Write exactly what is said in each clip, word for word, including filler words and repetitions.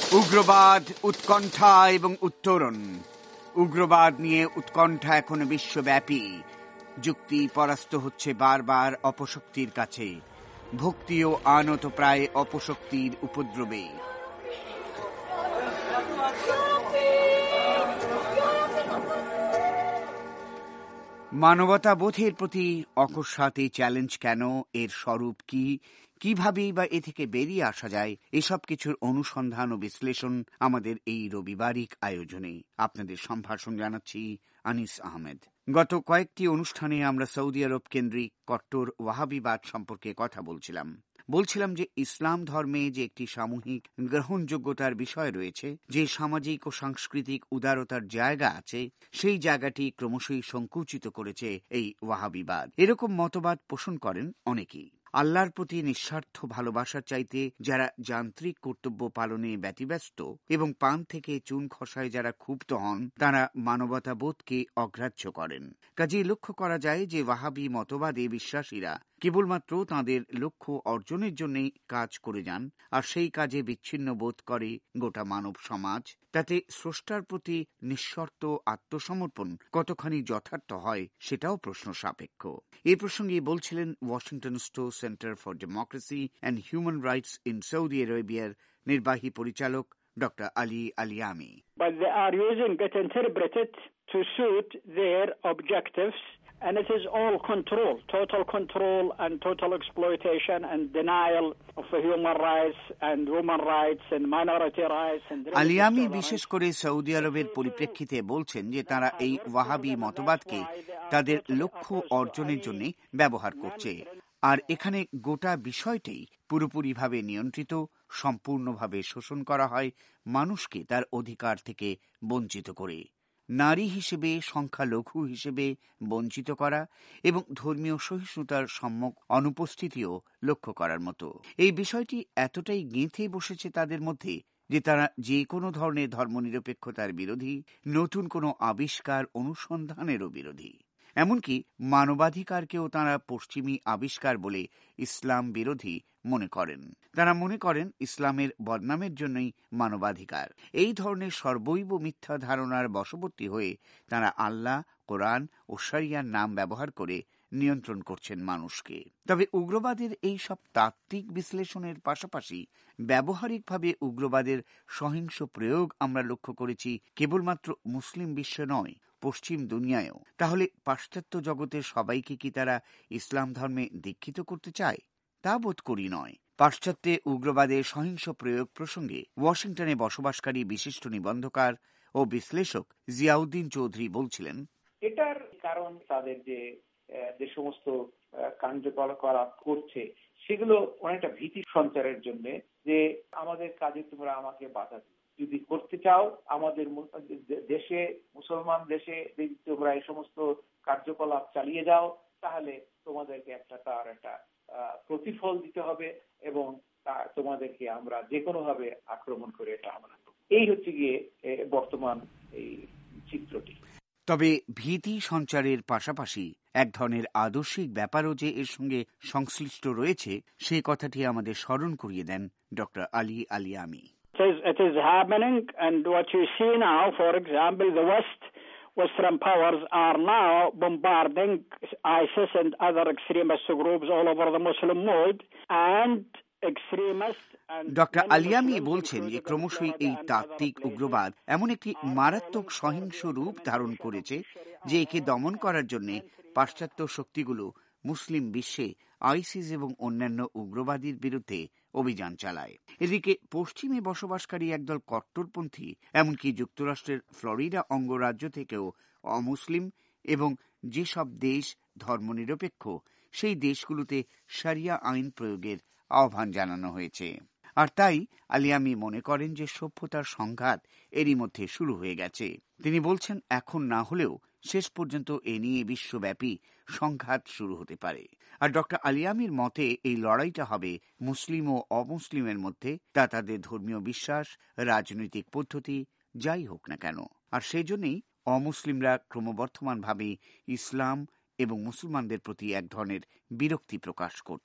উগ্রবাদ, উৎকণ্ঠা এবং উত্তরণ। উগ্রবাদ নিয়ে উৎকণ্ঠা এখন বিশ্বব্যাপী। যুক্তি পরাস্ত হচ্ছে বারবার অপশক্তির কাছে। ভক্তিও আনত প্রায় অপশক্তির উপদ্রবে। মানবতাবোধের প্রতি অকস্মাৎ এই চ্যালেঞ্জ কেন, এর স্বরূপ কি, কিভাবেই বা এ থেকে বেরিয়ে আসা যায়, এসব কিছুর অনুসন্ধান ও বিশ্লেষণ আমাদের এই রবিবারিক আয়োজনে। আপনাদের সম্ভাষণ জানাচ্ছি আনিস আহমেদ। গত কয়েকটি অনুষ্ঠানে আমরা সৌদি আরব কেন্দ্রিক কট্টর ওয়াহাবিবাদ সম্পর্কে কথা বলছিলাম বলছিলাম যে ইসলাম ধর্মে যে একটি সামূহিক গ্রহণযোগ্যতার বিষয় রয়েছে, যে সামাজিক ও সাংস্কৃতিক উদারতার জায়গা আছে, সেই জায়গাটি ক্রমশই সংকুচিত করেছে এই ওয়াহাবিবাদ। এরকম মতবাদ পোষণ করেন অনেকেই। আল্লাহর প্রতি নিঃস্বার্থ ভালোবাসার চাইতে যারা যান্ত্রিক কর্তব্য পালনে ব্যতিব্যস্ত এবং পান থেকে চুন খসায় যারা ক্ষুব্ধ হন, তারা মানবতাবোধকে অগ্রাহ্য করেন। কাজেই লক্ষ্য করা যায় যে ওয়াহাবি মতবাদে বিশ্বাসীরা কেবলমাত্র তাঁদের লক্ষ্য অর্জনের জন্যই কাজ করে যান, আর সেই কাজে বিচ্ছিন্ন বোধ করে গোটা মানব সমাজ। তাতে স্রষ্টার প্রতি নিঃশর্ত আত্মসমর্পণ কতখানি যথার্থ হয় সেটাও প্রশ্ন সাপেক্ষ। এ প্রসঙ্গে বলছিলেন ওয়াশিংটন স্টো center for democracy and human rights in Saudi আরেবিয়ার নির্বাহী পরিচালক doctor Ali Alyami. But they are using it interpreted to suit their objectives, and it is all control, total control and total exploitation and denial of human rights and women rights and minority rights. Alyami বিশেষ করে Saudi আরবের পরিপ্রেক্ষিতে বলছেন যে তারা এই ওয়াহাবি মতবাদকে তাদের লক্ষ্য অর্জনের জন্য ব্যবহার করছে, আর এখানে গোটা বিষয়টাই পুরোপুরিভাবে নিয়ন্ত্রিত, সম্পূর্ণভাবে শোষণ করা হয় মানুষকে তার অধিকার থেকে বঞ্চিত করে। নারী হিসেবে, সংখ্যালঘু হিসেবে বঞ্চিত করা এবং ধর্মীয় সহিষ্ণুতার সম্যক অনুপস্থিতিও লক্ষ্য করার মতো। এই বিষয়টি এতটাই গেঁথে বসেছে তাদের মধ্যে যে তারা যে কোনো ধরনের ধর্মনিরপেক্ষতার বিরোধী, নতুন কোনো আবিষ্কার অনুসন্ধানেরও বিরোধী। এমনকি মানবাধিকারকেও তাঁরা পশ্চিমী আবিষ্কার বলে ইসলাম বিরোধী মনে করেন। তারা মনে করেন ইসলামের বদনামের জন্যই মানবাধিকার। এই ধরনের সর্বৈব মিথ্যা ধারণার বশবর্তী হয়ে তারা আল্লাহ, কোরআন ও শরিয়ার নাম ব্যবহার করে নিয়ন্ত্রণ করছেন মানুষকে। তবে উগ্রবাদের এই সব তাত্ত্বিক বিশ্লেষণের পাশাপাশি ব্যবহারিকভাবে উগ্রবাদের সহিংস প্রয়োগ আমরা লক্ষ্য করেছি কেবলমাত্র মুসলিম বিশ্বে নয়, পশ্চিম দুনিয়ায়ও। তাহলে পাশ্চাত্য জগতের সবাইকে কি তারা ইসলাম ধর্মে দীক্ষিত করতে চায়? তা বোধ করি নয়। পাশ্চাত্যে উগ্রবাদের সহিংস প্রয়োগ প্রসঙ্গে ওয়াশিংটনে বসবাসকারী বিশিষ্ট নিবন্ধকার ও বিশ্লেষক জিয়াউদ্দিন চৌধুরী বলছিলেন, এটার কারণ তাদের যে যে সমস্ত কার্যকলাপ করছে সেগুলো অনেকটা ভীতি সঞ্চারের জন্য, যে আমাদের কাজে তোমরা আমাকে বাধা দিও, যদি করতে চাও আমাদের দেশে, মুসলমান দেশে যদি তোমরা এই সমস্ত কার্যকলাপ চালিয়ে যাও, তাহলে তোমাদেরকে একটা তার একটা প্রতিফল দিতে হবে এবং তোমাদেরকে আমরা যে কোনো ভাবে আক্রমণ করে এটা আমরা। এই হচ্ছে গিয়ে বর্তমান এই চিত্রটি। তবে ভীতি সঞ্চারের পাশাপাশি এক ধরনের আদর্শিক ব্যাপারও যে এর সঙ্গে সংশ্লিষ্ট রয়েছে, সেই কথাটি আমাদের স্মরণ করিয়ে দেন doctor Ali Alyami. It is, it is happening, and what you see now, for example, the West, Western powers are now bombarding ISIS and other extremist groups all over the Muslim world, and doctor Alyami বলছেন যে ক্রমশই এই তাত্ত্বিক উগ্রবাদ এমন একটি মারাত্মক সহিংস রূপ ধারণ করেছে যে একে দমন করার জন্য পাশ্চাত্য শক্তিগুলো মুসলিম বিশ্বে আইসিস এবং অন্যান্য উগ্রবাদীর বিরুদ্ধে অভিযান চালায়। এদিকে পশ্চিমে বসবাসকারী একদল কট্টরপন্থী এমনকি যুক্তরাষ্ট্রের ফ্লোরিডা অঙ্গরাজ্য থেকেও অমুসলিম এবং যেসব দেশ ধর্মনিরপেক্ষ সেই দেশগুলোতে শরিয়া আইন প্রয়োগের আহ্বান জানানো হয়েছে। আর তাই আলিয়ামি মনে করেন যে সভ্যতার সংঘাত এরই মধ্যে শুরু হয়ে গেছে। তিনি বলছেন, এখন না হলেও শেষ পর্যন্ত এ নিয়ে বিশ্বব্যাপী সংঘাত শুরু হতে পারে। আর ডক্টর আলিয়ামির মতে এই লড়াইটা হবে মুসলিম ও অমুসলিমের মধ্যে, তা তাদের ধর্মীয় বিশ্বাস, রাজনৈতিক পদ্ধতি যাই হোক না কেন। আর সেই জন্যই অমুসলিমরা ক্রমবর্ধমানভাবে ইসলাম এবং মুসলমানদের প্রতি এক ধরনের বিরক্তি প্রকাশ করছেন।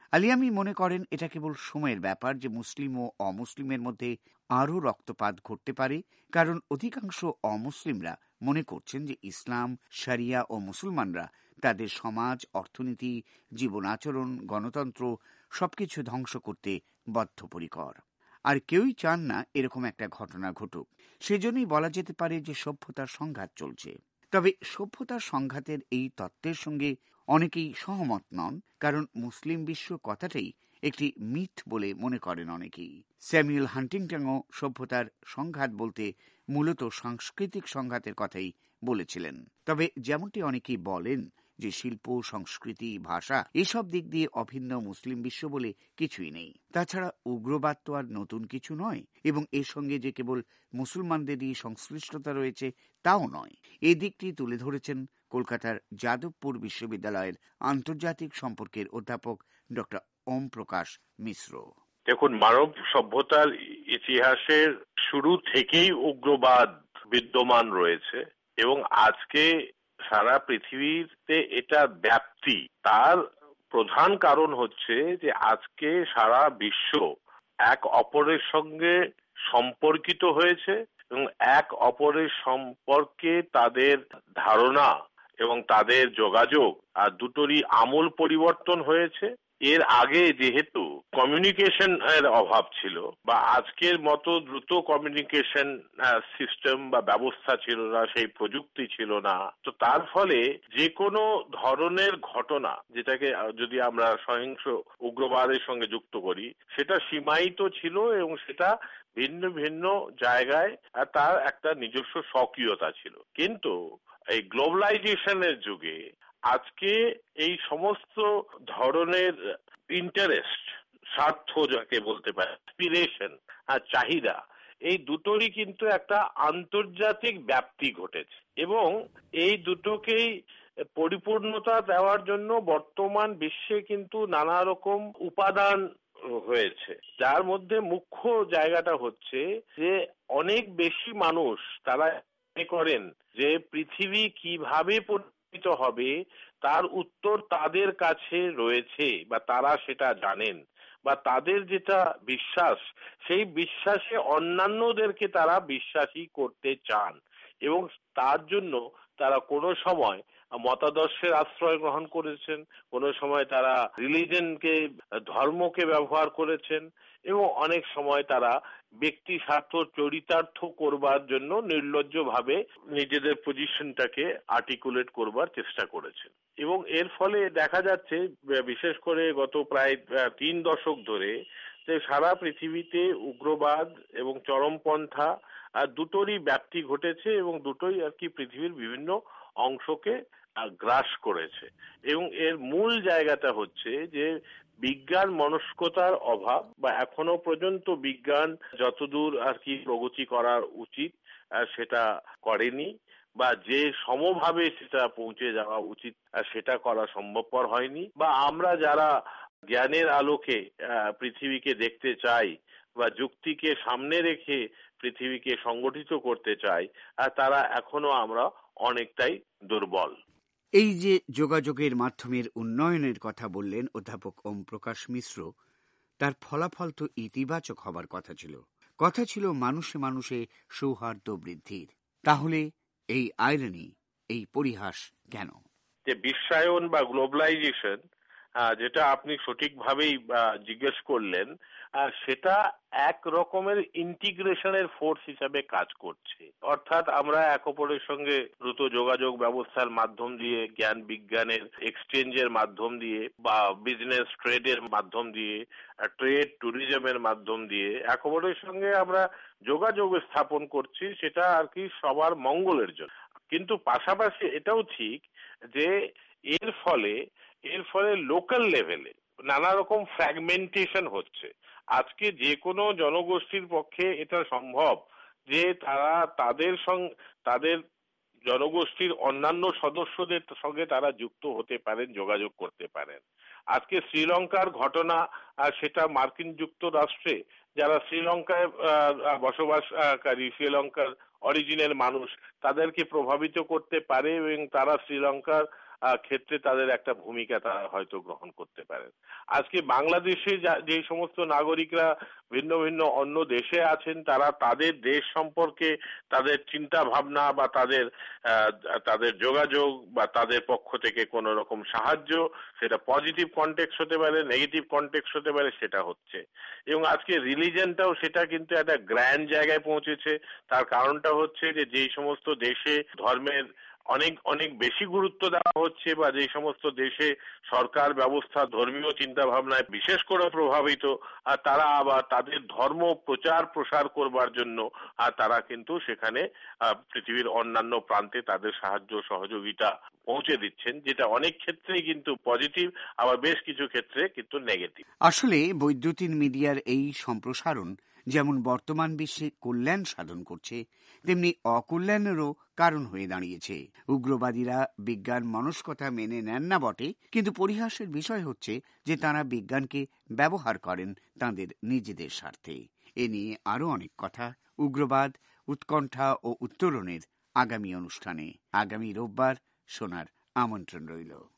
আলিয়ামি মনে করেন এটা কেবল সময়ের ব্যাপার যে মুসলিম ও অমুসলিমের মধ্যে আরও রক্তপাত ঘটতে পারে, কারণ অধিকাংশ অমুসলিমরা মনে করছেন যে ইসলাম, শরিয়া ও মুসলমানরা তাদের সমাজ, অর্থনীতি, জীবন আচরণ, গণতন্ত্র সবকিছু ধ্বংস করতে বদ্ধপরিকর। আর কেউই চান না এরকম একটা ঘটনা ঘটুক। সেজন্যই বলা যেতে পারে যে সভ্যতার সংঘাত চলছে। তবে সভ্যতার সংঘাতের এই তত্ত্বের সঙ্গে অনেকেই সহমত নন, কারণ মুসলিম বিশ্ব কথাটাই একটি মিথ বলে মনে করেন অনেকেই। স্যামুয়েল হান্টিংটনও সভ্যতার সংঘাত বলতে মূলত সাংস্কৃতিক সংঘাতের কথাই বলেছিলেন। তবে যেমনটি অনেকেই বলেন যে শিল্প, সংস্কৃতি, ভাষা এসব দিক দিয়ে অভিন্ন মুসলিম বিশ্ব বলে কিছুই নেই। তাছাড়া উগ্রবাদ তো আর নতুন কিছু নয়, এবং এর সঙ্গে যে কেবল মুসলমানদেরই সংশ্লিষ্টতা রয়েছে তাও নয়। এই দিকটি তুলে ধরেছেন কলকাতার যাদবপুর বিশ্ববিদ্যালয়ের আন্তর্জাতিক সম্পর্কের অধ্যাপক ডক্টর ওম প্রকাশ মিশ্র। দেখুন, মানব সভ্যতার ইতিহাসের শুরু থেকেই উগ্রবাদ বিদ্যমান রয়েছে, এবং আজকে সারা পৃথিবীতে এটা ব্যাপ্তি। তার প্রধান কারণ হচ্ছে যে আজকে সারা বিশ্ব এক অপরের সঙ্গে সম্পর্কিত হয়েছে, এবং এক অপরের সম্পর্কে তাদের ধারণা এবং তাদের যোগাযোগ আর দুটোরই আমূল পরিবর্তন হয়েছে। এর আগে যেহেতু কমিউনিকেশন এর অভাব ছিল, বা আজকের মতো দ্রুত কমিউনিকেশন সিস্টেম বা ব্যবস্থা ছিল না, সেই প্রযুক্তি ছিল না, তো তার ফলে যে কোনো ধরনের ঘটনা, যেটাকে যদি আমরা সহিংস উগ্রবাদের সঙ্গে যুক্ত করি, সেটা সীমায়িত ছিল, এবং সেটা ভিন্ন ভিন্ন জায়গায় তার একটা নিজস্ব স্বকীয়তা ছিল। কিন্তু এই গ্লোবালাইজেশনের যুগে আজকে এই সমস্ত ধরনের ইন্টারেস্ট, স্বার্থ যাকে বলতে পারে, অ্যাসপিরেশন আর চাহিদা, এই দুটোরই কিন্তু একটা আন্তর্জাতিক ব্যাপ্তি ঘটেছে, এবং এই দুটোকেই পরিপূর্ণতা দেওয়ার জন্য বর্তমান বিশ্বে কিন্তু নানা রকম উপাদান হয়েছে, যার মধ্যে মুখ্য জায়গাটা হচ্ছে যে অনেক বেশি মানুষ তারা মনে করেন যে পৃথিবী কিভাবে পরিবর্তিত হবে তার উত্তর তাদের কাছে রয়েছে, বা তারা সেটা জানেন, বা তাদের যেটা বিশ্বাস, সেই বিশ্বাসে অন্যান্যদেরকে তারা বিশ্বাসী করতে চান, এবং তার জন্য তারা কোনো সময় মতাদর্শের আশ্রয় গ্রহণ করেছেন, কোনো সময় তারা রিলিজনকে, ধর্মকে ব্যবহার করেছেন, এবং অনেক সময় তারা ব্যক্তি স্বার্থ চরিতার্থ করবার জন্য নির্লজ্জভাবে নিজেদের পজিশনটাকে আর্টিকুলেট করবার চেষ্টা করেছেন। এবং এর ফলে দেখা যাচ্ছে, বিশেষ করে গত প্রায় তিন দশক ধরে, যে সারা পৃথিবীতে উগ্রবাদ এবং চরমপন্থা আর দুটোরই ব্যাপ্তি ঘটেছে, এবং দুটোই আর কি পৃথিবীর বিভিন্ন অংশকে গ্রাস করেছে। এবং এর মূল জায়গাটা হচ্ছে যে বিজ্ঞান মনস্কতার অভাব, বা এখনো পর্যন্ত বিজ্ঞান যতদূর আর কি প্রগতি করার উচিত সেটা করেনি, বা যে সমভাবে সেটা পৌঁছে যাওয়া উচিত সেটা করা সম্ভবপর হয়নি, বা আমরা যারা জ্ঞানের আলোকে পৃথিবীকে দেখতে চাই, বা যুক্তিকে সামনে রেখে পৃথিবীকে সংগঠিত করতে চাই, আর তারা এখনো আমরা অনেকটাই দুর্বল। এই যে যোগাযোগের মাধ্যমের উন্নয়নের কথা বললেন অধ্যাপক ওম প্রকাশ মিশ্র, তার ফলাফল তো ইতিবাচক হবার কথা ছিল। কথা ছিল মানুষে মানুষে সৌহার্দ্য বৃদ্ধির। তাহলে এই আইরনি, এই পরিহাস কেন? যে বিশ্বায়ন বা গ্লোবালাইজেশন, যেটা আপনি সঠিকভাবেই জিজ্ঞেস করলেন, সেটা এক রকমের ইন্টিগ্রেশনের ফোর্স হিসাবে কাজ করছে। অর্থাৎ আমরা এক অপরের সঙ্গে দ্রুত যোগাযোগ ব্যবস্থার মাধ্যম দিয়ে, জ্ঞান বিজ্ঞানের এক্সচেঞ্জের মাধ্যম দিয়ে, বা বিজনেস ট্রেডের মাধ্যম দিয়ে, ট্রেড ট্যুরিজমের মাধ্যম দিয়ে এক অপরের সঙ্গে আমরা যোগাযোগ স্থাপন করছি, সেটা আর কি সবার মঙ্গলের জন্য। কিন্তু পাশাপাশি এটাও ঠিক যে এর ফলে এর ফলে লোকাল লেভেলে নানা রকম ফ্র্যাগমেন্টেশন হচ্ছে। আজকে যে কোনো জনগোষ্ঠীর পক্ষে এটা সম্ভব যে তারা তাদের সঙ্গে, তাদের জনগোষ্ঠীর অন্যান্য সদস্যদের সঙ্গে তারা যুক্ত হতে পারেন, যোগাযোগ করতে পারেন। আজকে শ্রীলঙ্কার ঘটনা, সেটা মার্কিন যুক্তরাষ্ট্রে যারা শ্রীলঙ্কায় বসবাসকারী, শ্রীলঙ্কার অরিজিনের মানুষ, তাদেরকে প্রভাবিত করতে পারে, এবং তারা শ্রীলঙ্কার ক্ষেত্রে তাদের একটা ভূমিকা তারা হয়তো গ্রহণ করতে পারেন। আজকে বাংলাদেশে যে সমস্ত নাগরিকরা ভিন্ন ভিন্ন অন্য দেশে আছেন, তারা তাদের দেশ সম্পর্কে তাদের চিন্তা ভাবনা বা তাদের তাদের যোগাযোগ বা তাদের পক্ষ থেকে কোন রকম সাহায্য, সেটা পজিটিভ কনটেক্সট হতে পারে, নেগেটিভ কনটেক্সট হতে পারে, সেটা হচ্ছে। এবং আজকে রিলিজনটাও সেটা কিন্তু একটা গ্র্যান্ড জায়গায় পৌঁছেছে। তার কারণটা হচ্ছে যে যেই সমস্ত দেশে ধর্মের অনেক অনেক বেশি গুরুত্ব দেওয়া হচ্ছে বা যে সমস্ত দেশে সরকার ব্যবস্থা ধর্মীয় চিন্তা ভাবনায় বিশেষ করে প্রভাবিত, আর তারা আবার তাদের ধর্ম প্রচার প্রসার করবার জন্য আর তারা কিন্তু সেখানে পৃথিবীর অন্যান্য প্রান্তে তাদের সাহায্য সহযোগিতা পৌঁছে দিচ্ছেন, যেটা অনেক ক্ষেত্রেই কিন্তু পজিটিভ, আবার বেশ কিছু ক্ষেত্রে কিন্তু নেগেটিভ। আসলে বৈদ্যুতিন মিডিয়ার এই সম্প্রসারণ যেমন বর্তমান বিশ্বে কল্যাণ সাধন করছে, তেমনি অকল্যাণেরও কারণ হয়ে দাঁড়িয়েছে। উগ্রবাদীরা বিজ্ঞান মনস্কতা মেনে নেন না বটে, কিন্তু পরিহাসের বিষয় হচ্ছে যে তারা বিজ্ঞানকে ব্যবহার করেন তাদের নিজেদের স্বার্থে। এ নিয়ে আরও অনেক কথা উগ্রবাদ, উৎকণ্ঠা ও উত্তরণের আগামী অনুষ্ঠানে আগামী রোববার শোনার আমন্ত্রণ রইল।